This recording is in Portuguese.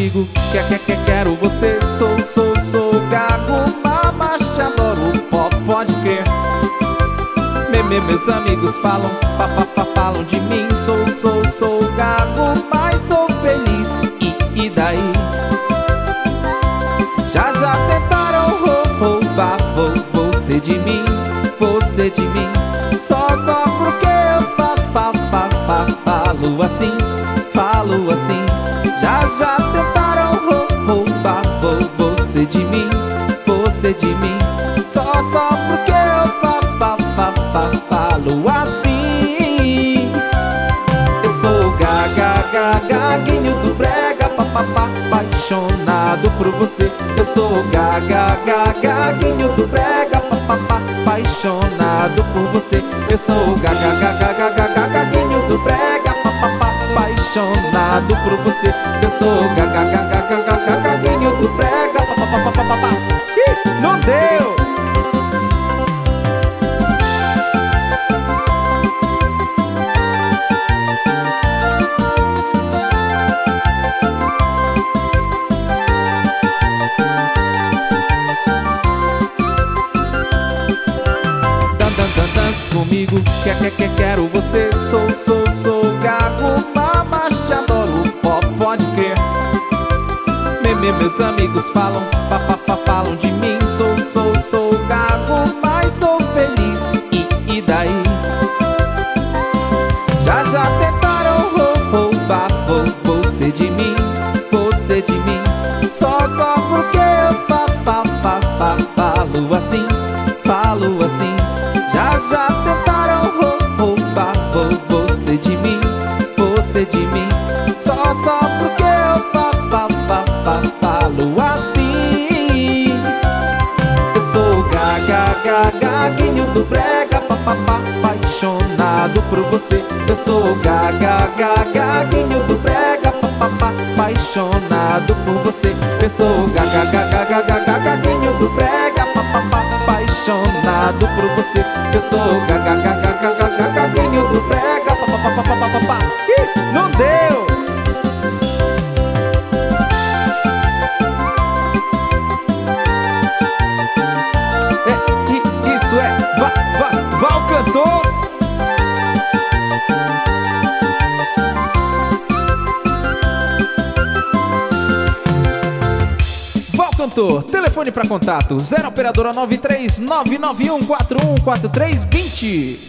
comigo, quero você. Sou gago, mamacha, adoro pop, pode crer. Meus amigos falam, falam de mim. Sou gago, mas sou feliz. E daí? Já tentaram roubar você de mim, Só porque eu falo assim. Já tentaram roubar você de mim, Só porque eu falo assim. Eu sou gaguinho do brega, apaixonado por você. Eu sou gaguinho do brega, apaixonado por você. Eu sou gaguinho do brega, apaixonado por você. Eu sou gaguinho do brega, não deu! Dança comigo, quero você. Sou gago, mamacha, adoro pop, pode crer. Meus amigos falam, falam de mim. Sou gago, mas sou feliz. E daí? Já tentaram roubar você de mim, Só porque eu falo assim. Já tentaram roubar você de mim, Só porque eu falo assim. Eu sou gaguinho do brega, apaixonado por você. Eu sou gaguinho do brega, apaixonado por você. Eu sou gaguinho do brega, apaixonado por você. Eu sou gaguinho do brega, não deu! Isso é, vá o cantor! Cantor, telefone para contato 0 operadora 93 991 41 43 20.